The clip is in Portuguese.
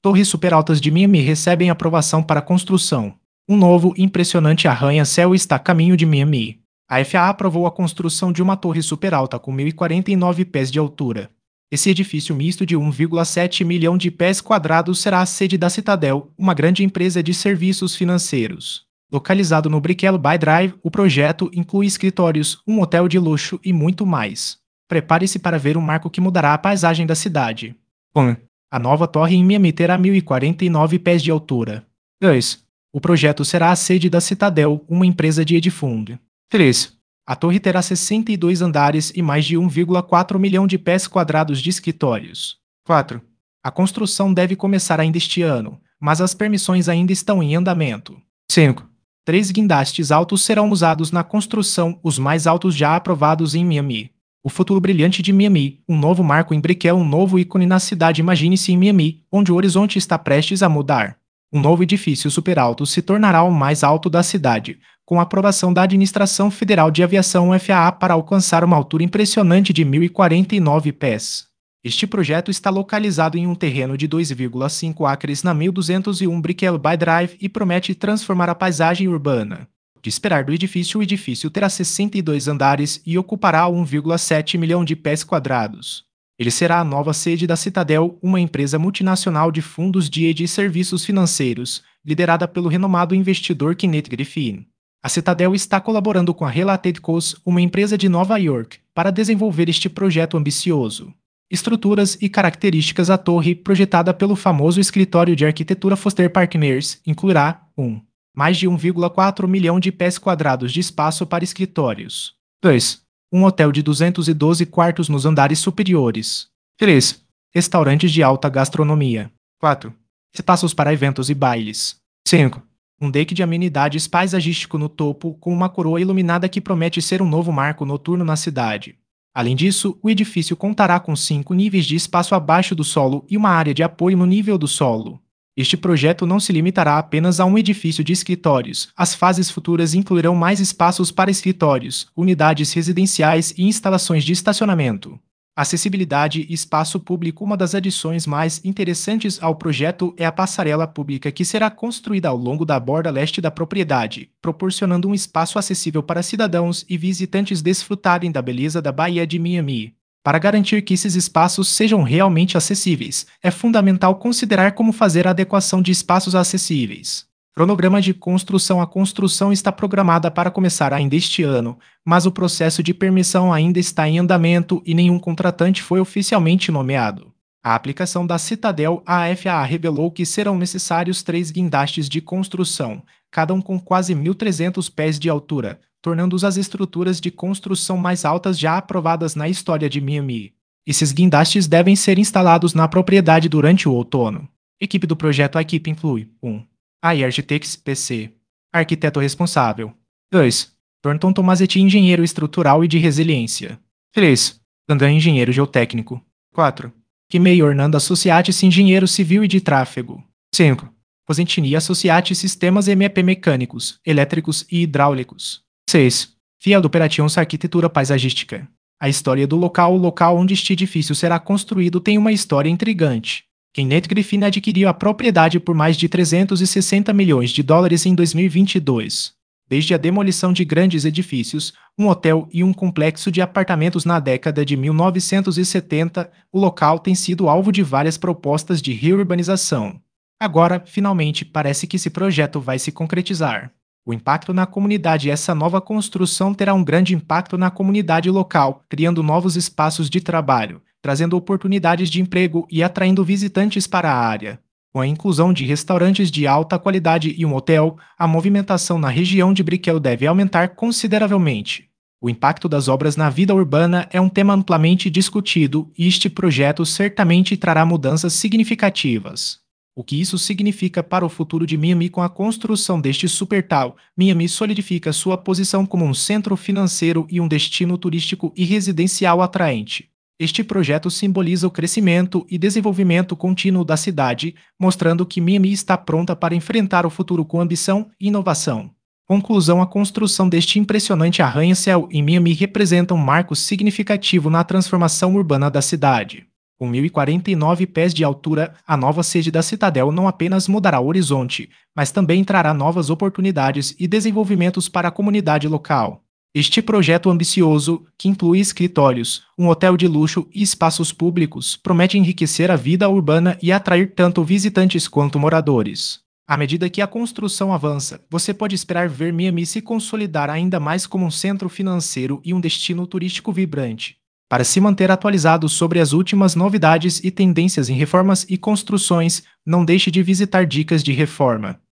Torres superaltas de Miami recebem aprovação para construção. Um novo e impressionante arranha-céu está a caminho de Miami. A FAA aprovou a construção de uma torre superalta com 1.049 pés de altura. Esse edifício misto de 1,7 milhão de pés quadrados será a sede da Citadel, uma grande empresa de serviços financeiros. Localizado no Brickell Bay Drive, o projeto inclui escritórios, um hotel de luxo e muito mais. Prepare-se para ver um marco que mudará a paisagem da cidade. 1. A nova torre em Miami terá 1.049 pés de altura. 2. O projeto será a sede da Citadel, uma empresa de hedge fund. 3. A torre terá 62 andares e mais de 1,4 milhão de pés quadrados de escritórios. 4. A construção deve começar ainda este ano, mas as permissões ainda estão em andamento. 5. 3 guindastes altos serão usados na construção, os mais altos já aprovados em Miami. O futuro brilhante de Miami, um novo marco em Brickell, um novo ícone na cidade. Imagine-se em Miami, onde o horizonte está prestes a mudar. Um novo edifício super alto se tornará o mais alto da cidade, com a aprovação da Administração Federal de Aviação FAA para alcançar uma altura impressionante de 1.049 pés. Este projeto está localizado em um terreno de 2,5 acres na 1201 Brickell Bay Drive e promete transformar a paisagem urbana. De esperar do edifício, o edifício terá 62 andares e ocupará 1,7 milhão de pés quadrados. Ele será a nova sede da Citadel, uma empresa multinacional de fundos de serviços financeiros, liderada pelo renomado investidor Kenneth Griffin. A Citadel está colaborando com a Related Coast, uma empresa de Nova York, para desenvolver este projeto ambicioso. Estruturas e características. A torre, projetada pelo famoso escritório de arquitetura Foster Partners, incluirá 1. Mais de 1,4 milhão de pés quadrados de espaço para escritórios. 2. Um hotel de 212 quartos nos andares superiores. 3. Restaurantes de alta gastronomia. 4. Espaços para eventos e bailes. 5. Um deck de amenidades paisagístico no topo, com uma coroa iluminada que promete ser um novo marco noturno na cidade. Além disso, o edifício contará com 5 níveis de espaço abaixo do solo e uma área de apoio no nível do solo. Este projeto não se limitará apenas a um edifício de escritórios. As fases futuras incluirão mais espaços para escritórios, unidades residenciais e instalações de estacionamento. Acessibilidade e espaço público. Uma das adições mais interessantes ao projeto é a passarela pública que será construída ao longo da borda leste da propriedade, proporcionando um espaço acessível para cidadãos e visitantes desfrutarem da beleza da Baía de Miami. Para garantir que esses espaços sejam realmente acessíveis, é fundamental considerar como fazer a adequação de espaços acessíveis. Cronograma de construção. A construção está programada para começar ainda este ano, mas o processo de permissão ainda está em andamento e nenhum contratante foi oficialmente nomeado. A aplicação da Citadel. A FAA revelou que serão necessários 3 guindastes de construção, cada um com quase 1.300 pés de altura, tornando-os as estruturas de construção mais altas já aprovadas na história de Miami. Esses guindastes devem ser instalados na propriedade durante o outono. Equipe do projeto. A equipe inclui 1. AI Architects PC, arquiteto responsável. 2. Thornton Tomasetti, engenheiro estrutural e de resiliência. 3. Dandan, engenheiro geotécnico. 4. Kimei Ornando Associates, engenheiro civil e de tráfego. 5. Cosentini Associates, sistemas MEP mecânicos, elétricos e hidráulicos. 6. Field Operations, arquitetura paisagística. A história do local. O local onde este edifício será construído tem uma história intrigante. Kenneth Griffin adquiriu a propriedade por mais de 360 milhões de dólares em 2022. Desde a demolição de grandes edifícios, um hotel e um complexo de apartamentos na década de 1970, o local tem sido alvo de várias propostas de reurbanização. Agora, finalmente, parece que esse projeto vai se concretizar. O impacto na comunidade. Essa nova construção terá um grande impacto na comunidade local, criando novos espaços de trabalho, trazendo oportunidades de emprego e atraindo visitantes para a área. Com a inclusão de restaurantes de alta qualidade e um hotel, a movimentação na região de Brickell deve aumentar consideravelmente. O impacto das obras na vida urbana é um tema amplamente discutido e este projeto certamente trará mudanças significativas. O que isso significa para o futuro de Miami? Com a construção deste supertal, Miami solidifica sua posição como um centro financeiro e um destino turístico e residencial atraente. Este projeto simboliza o crescimento e desenvolvimento contínuo da cidade, mostrando que Miami está pronta para enfrentar o futuro com ambição e inovação. Conclusão. A construção deste impressionante arranha-céu em Miami representa um marco significativo na transformação urbana da cidade. Com 1.049 pés de altura, a nova sede da Citadel não apenas mudará o horizonte, mas também trará novas oportunidades e desenvolvimentos para a comunidade local. Este projeto ambicioso, que inclui escritórios, um hotel de luxo e espaços públicos, promete enriquecer a vida urbana e atrair tanto visitantes quanto moradores. À medida que a construção avança, você pode esperar ver Miami se consolidar ainda mais como um centro financeiro e um destino turístico vibrante. Para se manter atualizado sobre as últimas novidades e tendências em reformas e construções, não deixe de visitar Dicas de Reforma.